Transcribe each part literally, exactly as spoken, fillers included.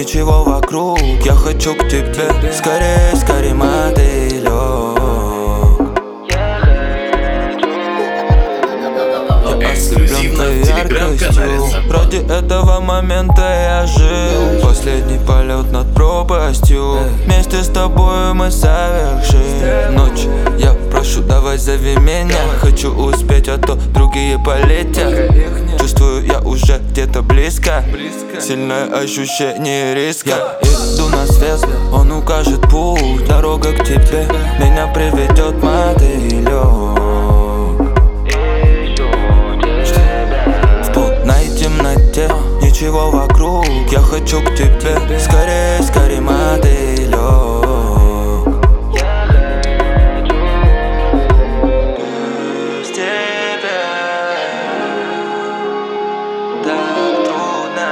ничего вокруг. Я хочу к тебе, скорее, скорее, мотылёк. Эксклюзивно в телеграм-канале Саппорт. Ради этого момента я жил. Последний полет над пропастью. Вместе с тобой мы совершим ночь. Я прошу, давай зови меня. Хочу успеть, а то другие полетят. Чувствую, я уже где-то близко. Сильное ощущение риска. Я иду на свет, он укажет путь. Дорога к тебе меня приведет, мотылёк. Ничего вокруг, я хочу к тебе, скорее, скорее, мотылёк. Без тебя так трудно,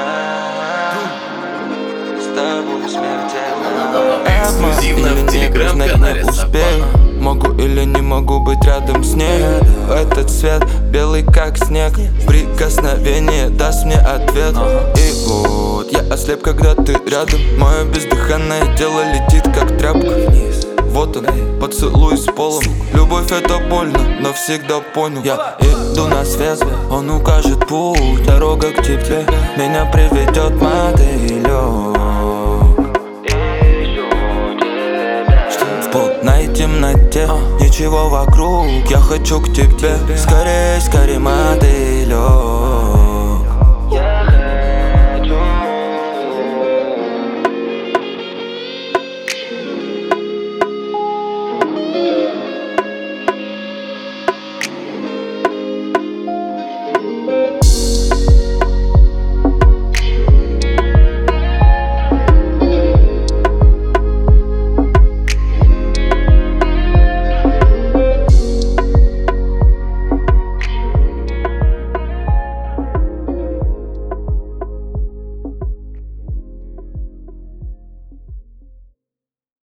с тобой смертельно. Эксклюзивно в телеграм-канале Саппорт. Могу или не могу быть рядом с ней. Этот свет белый как снег. Прикосновение даст мне ответ. И вот я ослеп, когда ты рядом. Мое бездыханное тело летит как тряпка вниз. Вот он, поцелуй с полом. Любовь это больно, но всегда понял. Я иду на свет, он укажет путь. Дорога к тебе меня приведет, мотылёк. В полной темноте, ничего вокруг. Я хочу к тебе, скорее, скорее, мотылёк.